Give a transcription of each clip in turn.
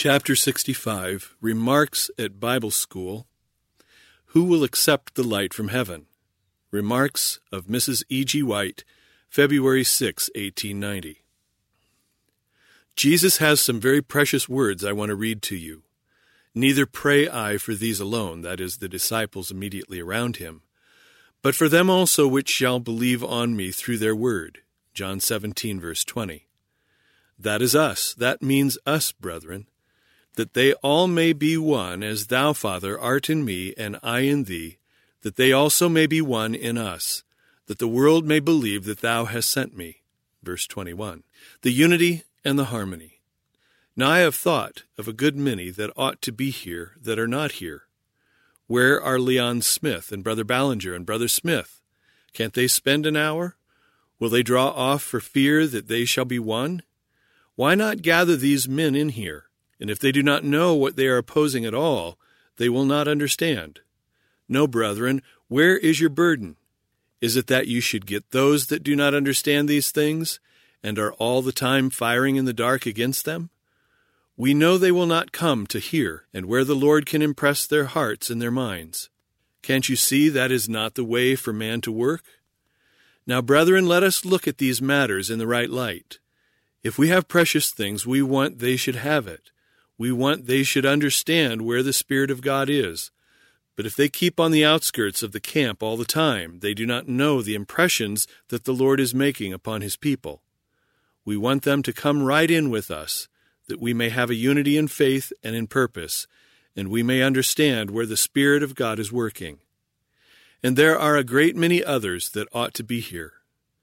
Chapter 65, Remarks at Bible School. Who will accept the light from heaven? Remarks of Mrs. E.G. White, February 6, 1890. Jesus has some very precious words I want to read to you. Neither pray I for these alone, that is, the disciples immediately around him, but for them also which shall believe on me through their word. John 17, verse 20. That is us. That means us, brethren, that they all may be one, as thou, Father, art in me, and I in thee, that they also may be one in us, that the world may believe that thou hast sent me. Verse 21. The unity and the harmony. Now I have thought of a good many that ought to be here that are not here. Where are Leon Smith and Brother Ballinger and Brother Smith? Can't they spend an hour? Will they draw off for fear that they shall be one? Why not gather these men in here? And if they do not know what they are opposing at all, they will not understand. No, brethren, where is your burden? Is it that you should get those that do not understand these things, and are all the time firing in the dark against them? We know they will not come to hear, and where the Lord can impress their hearts and their minds. Can't you see that is not the way for man to work? Now, brethren, let us look at these matters in the right light. If we have precious things, we want they should have it. We want they should understand where the Spirit of God is. But if they keep on the outskirts of the camp all the time, they do not know the impressions that the Lord is making upon his people. We want them to come right in with us, that we may have a unity in faith and in purpose, and we may understand where the Spirit of God is working. And there are a great many others that ought to be here.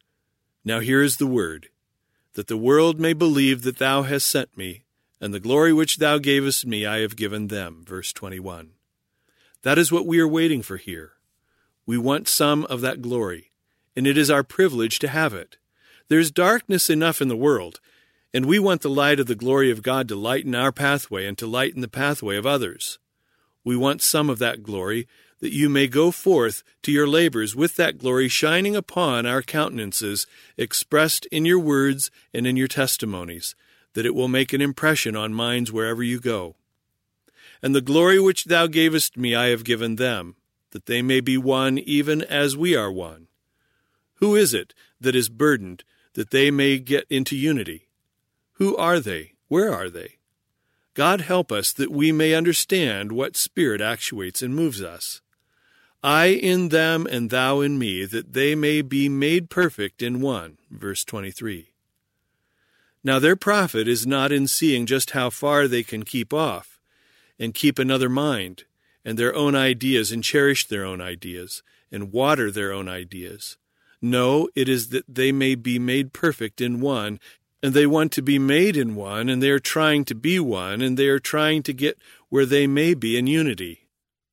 Now here is the word, that the world may believe that thou hast sent me, and the glory which thou gavest me I have given them. Verse 21. That is what we are waiting for here. We want some of that glory, and it is our privilege to have it. There's darkness enough in the world, and we want the light of the glory of God to lighten our pathway and to lighten the pathway of others. We want some of that glory, that you may go forth to your labors with that glory shining upon our countenances, expressed in your words and in your testimonies, that it will make an impression on minds wherever you go. And the glory which thou gavest me I have given them, that they may be one even as we are one. Who is it that is burdened, that they may get into unity? Who are they? Where are they? God help us that we may understand what spirit actuates and moves us. I in them and thou in me, that they may be made perfect in one. Verse 23. Now their profit is not in seeing just how far they can keep off, and keep another mind, and their own ideas, and cherish their own ideas, and water their own ideas. No, it is that they may be made perfect in one, and they want to be made in one, and they are trying to be one, and they are trying to get where they may be in unity.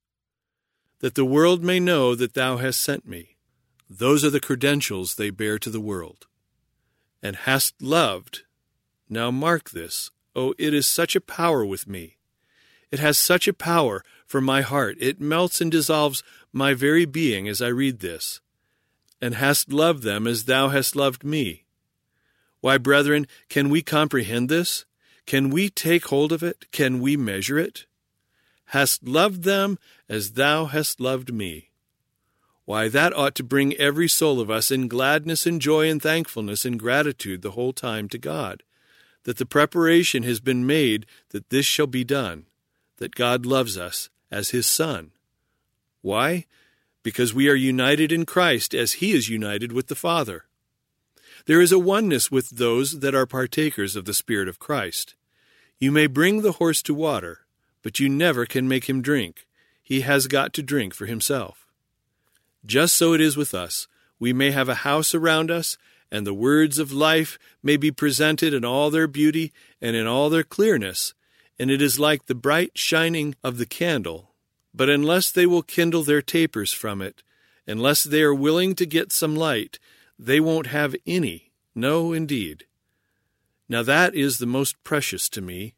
That the world may know that thou hast sent me. Those are the credentials they bear to the world. And hast loved. Now mark this. Oh, it is such a power with me. It has such a power for my heart. It melts and dissolves my very being as I read this. And hast loved them as thou hast loved me. Why, brethren, can we comprehend this? Can we take hold of it? Can we measure it? Hast loved them as thou hast loved me. Why, that ought to bring every soul of us in gladness and joy and thankfulness and gratitude the whole time to God, that the preparation has been made that this shall be done, that God loves us as his Son. Why? Because we are united in Christ as he is united with the Father. There is a oneness with those that are partakers of the Spirit of Christ. You may bring the horse to water, but you never can make him drink. He has got to drink for himself. Just so it is with us. We may have a house around us, and the words of life may be presented in all their beauty and in all their clearness, and it is like the bright shining of the candle. But unless they will kindle their tapers from it, unless they are willing to get some light, they won't have any. No, indeed. Now that is the most precious to me.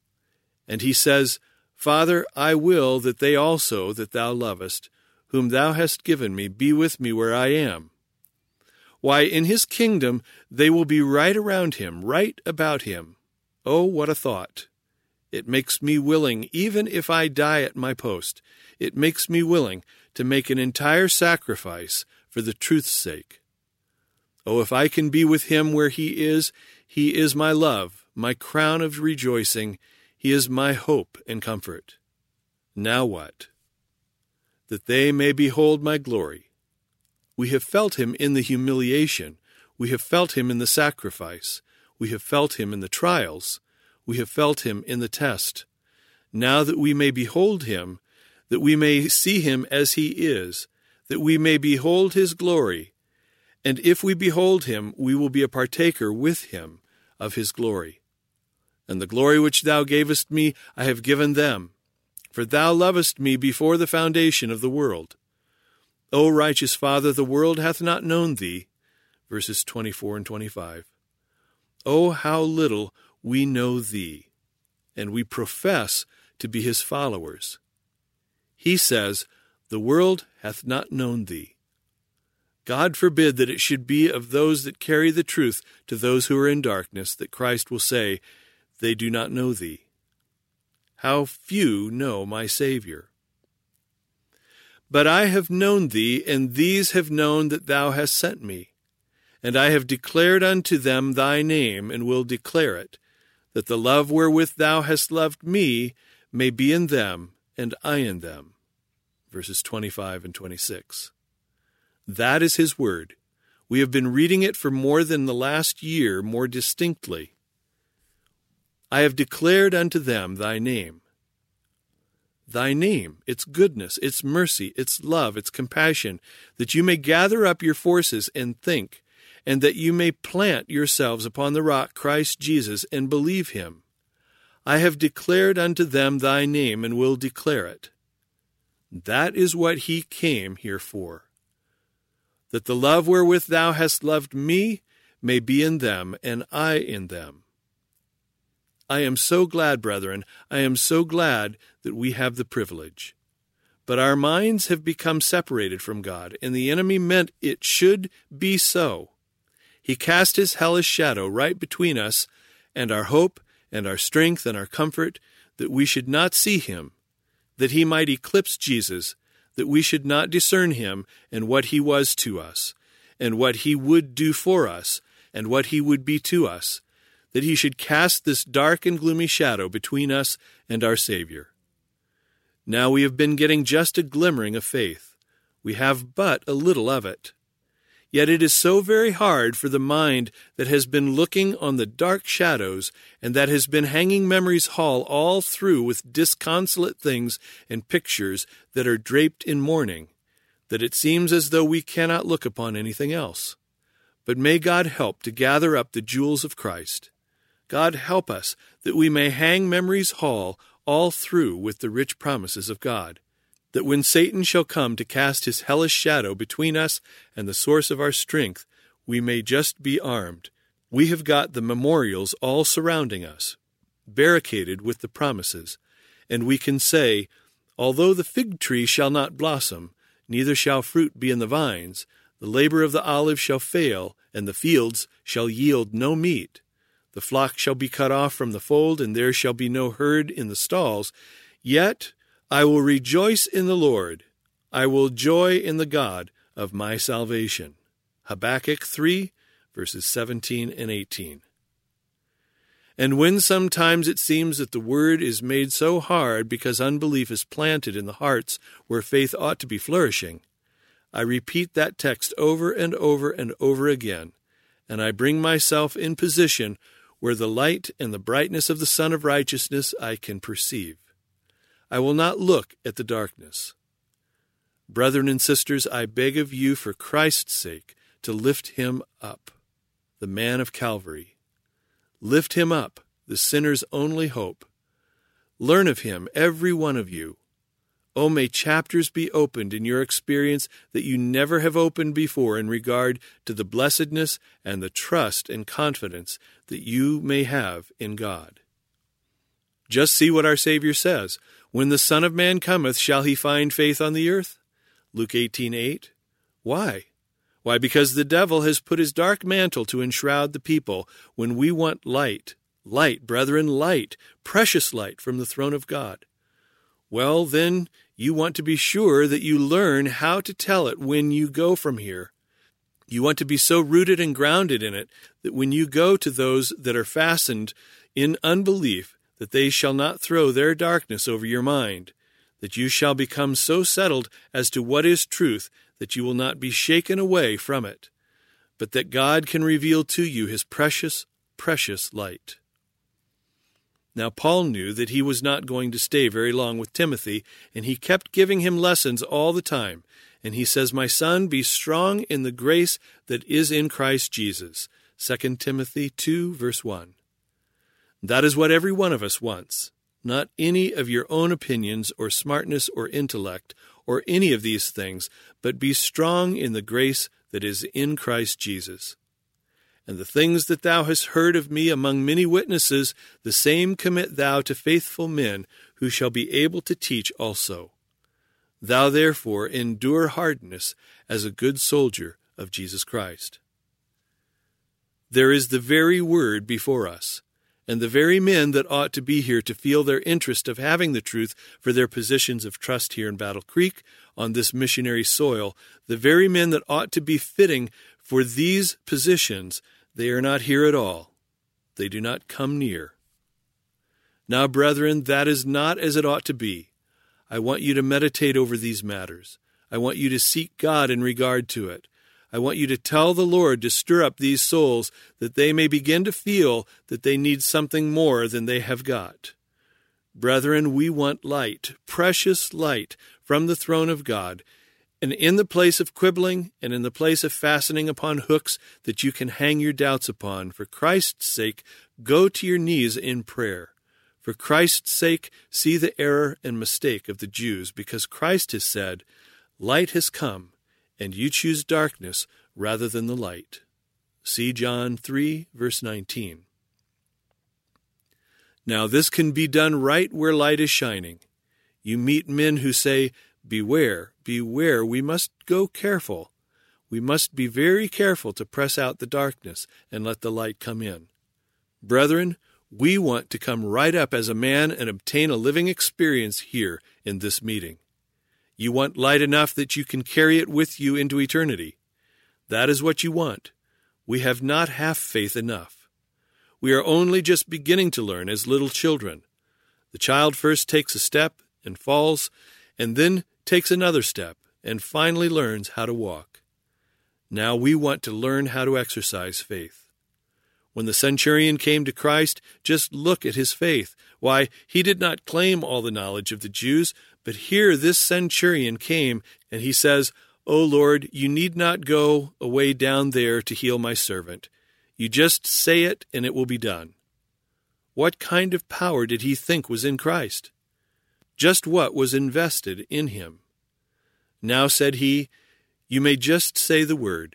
And he says, Father, I will that they also that thou lovest, whom thou hast given me, be with me where I am. Why, in his kingdom they will be right around him, right about him. Oh, what a thought! It makes me willing, even if I die at my post, it makes me willing to make an entire sacrifice for the truth's sake. Oh, if I can be with him where he is my love, my crown of rejoicing. He is my hope and comfort. Now what? That they may behold my glory. We have felt him in the humiliation. We have felt him in the sacrifice. We have felt him in the trials. We have felt him in the test. Now that we may behold him, that we may see him as he is, that we may behold his glory, and if we behold him, we will be a partaker with him of his glory. And the glory which thou gavest me, I have given them, for thou lovest me before the foundation of the world. O righteous Father, the world hath not known thee. Verses 24 and 25. Oh, how little we know thee, and we profess to be his followers. He says, the world hath not known thee. God forbid that it should be of those that carry the truth to those who are in darkness, that Christ will say, they do not know thee. How few know my Savior. But I have known thee, and these have known that thou hast sent me. And I have declared unto them thy name, and will declare it, that the love wherewith thou hast loved me may be in them, and I in them. Verses 25 and 26. That is his word. We have been reading it for more than the last year, more distinctly. I have declared unto them thy name. Thy name, its goodness, its mercy, its love, its compassion, that you may gather up your forces and think, and that you may plant yourselves upon the rock Christ Jesus and believe him. I have declared unto them thy name, and will declare it. That is what he came here for. That the love wherewith thou hast loved me may be in them, and I in them. I am so glad, brethren, I am so glad that we have the privilege. But our minds have become separated from God, and the enemy meant it should be so. He cast his hellish shadow right between us and our hope and our strength and our comfort, that we should not see him, that he might eclipse Jesus, that we should not discern him and what he was to us, and what he would do for us, and what he would be to us, that he should cast this dark and gloomy shadow between us and our Savior. Now we have been getting just a glimmering of faith. We have but a little of it. Yet it is so very hard for the mind that has been looking on the dark shadows, and that has been hanging memory's hall all through with disconsolate things and pictures that are draped in mourning, that it seems as though we cannot look upon anything else. But may God help to gather up the jewels of Christ. God help us that we may hang memory's hall all through with the rich promises of God, that when Satan shall come to cast his hellish shadow between us and the source of our strength, we may just be armed. We have got the memorials all surrounding us, barricaded with the promises, and we can say, although the fig tree shall not blossom, neither shall fruit be in the vines, the labor of the olive shall fail, and the fields shall yield no meat. The flock shall be cut off from the fold, and there shall be no herd in the stalls. Yet I will rejoice in the Lord. I will joy in the God of my salvation. Habakkuk 3, verses 17 and 18. And when sometimes it seems that the word is made so hard because unbelief is planted in the hearts where faith ought to be flourishing, I repeat that text over and over and over again, and I bring myself in position where the light and the brightness of the Sun of Righteousness I can perceive. I will not look at the darkness. Brethren and sisters, I beg of you for Christ's sake to lift him up, the man of Calvary. Lift him up, the sinner's only hope. Learn of him, every one of you. Oh, may chapters be opened in your experience that you never have opened before in regard to the blessedness and the trust and confidence that you may have in God. Just see what our Savior says. When the Son of Man cometh, shall he find faith on the earth? Luke 18:8. Why? Why, because the devil has put his dark mantle to enshroud the people when we want light, Light, brethren, light, precious light from the throne of God. Well, then, you want to be sure that you learn how to tell it when you go from here. You want to be so rooted and grounded in it that when you go to those that are fastened in unbelief, that they shall not throw their darkness over your mind, that you shall become so settled as to what is truth that you will not be shaken away from it, but that God can reveal to you his precious, precious light. Now Paul knew that he was not going to stay very long with Timothy, and he kept giving him lessons all the time. And he says, "My son, be strong in the grace that is in Christ Jesus." 2 Timothy 2, verse 1. That is what every one of us wants. Not any of your own opinions or smartness or intellect or any of these things, but be strong in the grace that is in Christ Jesus. And the things that thou hast heard of me among many witnesses, the same commit thou to faithful men, who shall be able to teach also. Thou therefore endure hardness as a good soldier of Jesus Christ. There is the very word before us, and the very men that ought to be here to feel their interest of having the truth for their positions of trust here in Battle Creek, on this missionary soil, the very men that ought to be fitting for these positions, they are not here at all. They do not come near. Now, brethren, that is not as it ought to be. I want you to meditate over these matters. I want you to seek God in regard to it. I want you to tell the Lord to stir up these souls that they may begin to feel that they need something more than they have got. Brethren, we want light, precious light from the throne of God. And in the place of quibbling and in the place of fastening upon hooks that you can hang your doubts upon, for Christ's sake, go to your knees in prayer. For Christ's sake, see the error and mistake of the Jews, because Christ has said, "Light has come, and you choose darkness rather than the light." See John 3, verse 19. Now this can be done right where light is shining. You meet men who say, "Beware, beware, we must go careful. We must be very careful to press out the darkness and let the light come in." Brethren, we want to come right up as a man and obtain a living experience here in this meeting. You want light enough that you can carry it with you into eternity. That is what you want. We have not half faith enough. We are only just beginning to learn as little children. The child first takes a step and falls, and then takes another step, and finally learns how to walk. Now we want to learn how to exercise faith. When the centurion came to Christ, just look at his faith. Why, he did not claim all the knowledge of the Jews, but here this centurion came, and he says, "O Lord, you need not go away down there to heal my servant. You just say it, and it will be done." What kind of power did he think was in Christ? Just what was invested in him? Now, said he, "You may just say the word.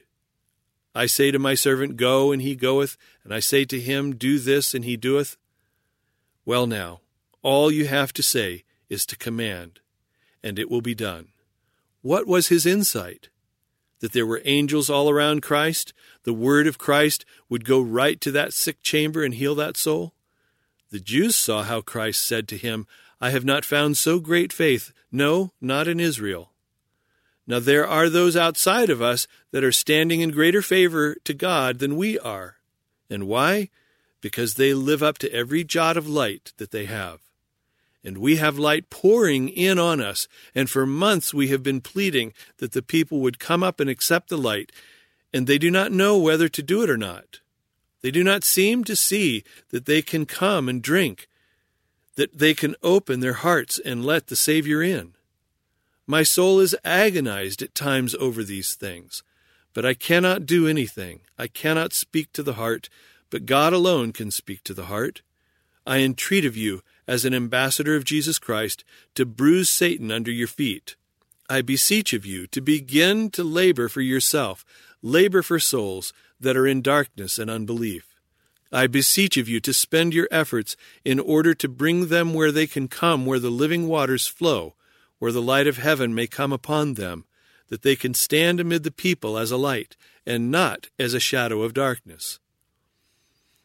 I say to my servant, go, and he goeth, and I say to him, do this, and he doeth." Well now, all you have to say is to command, and it will be done. What was his insight? That there were angels all around Christ? The word of Christ would go right to that sick chamber and heal that soul? The Jews saw how Christ said to him, "I have not found so great faith, no, not in Israel." Now there are those outside of us that are standing in greater favor to God than we are. And why? Because they live up to every jot of light that they have. And we have light pouring in on us, and for months we have been pleading that the people would come up and accept the light, and they do not know whether to do it or not. They do not seem to see that they can come and drink, that they can open their hearts and let the Savior in. My soul is agonized at times over these things, but I cannot do anything. I cannot speak to the heart, but God alone can speak to the heart. I entreat of you, as an ambassador of Jesus Christ, to bruise Satan under your feet. I beseech of you to begin to labor for yourself, labor for souls that are in darkness and unbelief. I beseech of you to spend your efforts in order to bring them where they can come, where the living waters flow, where the light of heaven may come upon them, that they can stand amid the people as a light, and not as a shadow of darkness.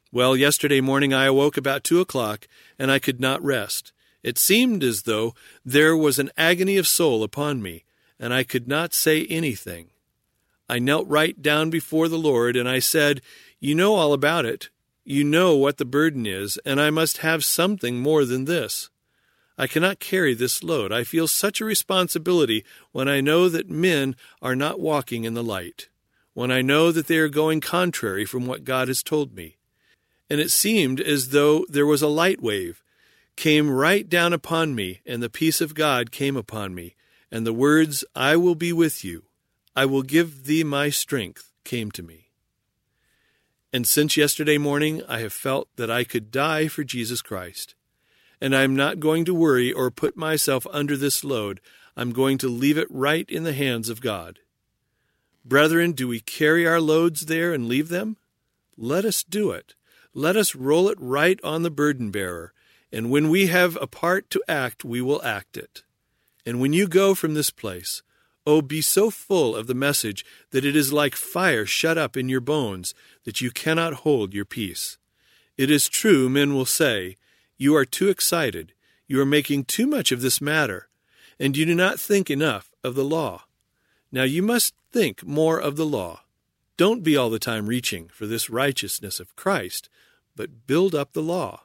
Well, yesterday morning I awoke about 2 o'clock, and I could not rest. It seemed as though there was an agony of soul upon me, and I could not say anything. I knelt right down before the Lord, and I said, "You know all about it. You know what the burden is, and I must have something more than this. I cannot carry this load. I feel such a responsibility when I know that men are not walking in the light, when I know that they are going contrary from what God has told me." And it seemed as though there was a light wave came right down upon me, and the peace of God came upon me, and the words, "I will be with you. I will give thee my strength," came to me. And since yesterday morning, I have felt that I could die for Jesus Christ. And I am not going to worry or put myself under this load. I'm going to leave it right in the hands of God. Brethren, do we carry our loads there and leave them? Let us do it. Let us roll it right on the burden bearer. And when we have a part to act, we will act it. And when you go from this place, oh, be so full of the message that it is like fire shut up in your bones, that you cannot hold your peace. It is true, men will say, "You are too excited. You are making too much of this matter, and you do not think enough of the law." Now you must think more of the law. Don't be all the time reaching for this righteousness of Christ, but build up the law.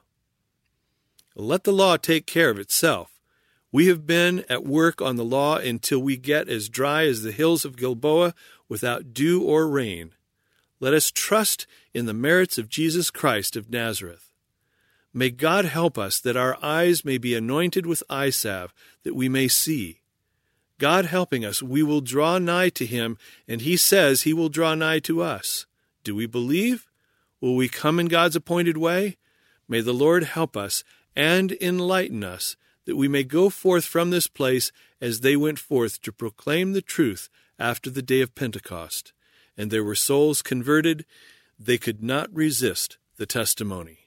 Let the law take care of itself. We have been at work on the law until we get as dry as the hills of Gilboa without dew or rain. Let us trust in the merits of Jesus Christ of Nazareth. May God help us that our eyes may be anointed with eye salve, that we may see. God helping us, we will draw nigh to him, and he says he will draw nigh to us. Do we believe? Will we come in God's appointed way? May the Lord help us and enlighten us, that we may go forth from this place as they went forth to proclaim the truth after the day of Pentecost. And there were souls converted. They could not resist the testimony.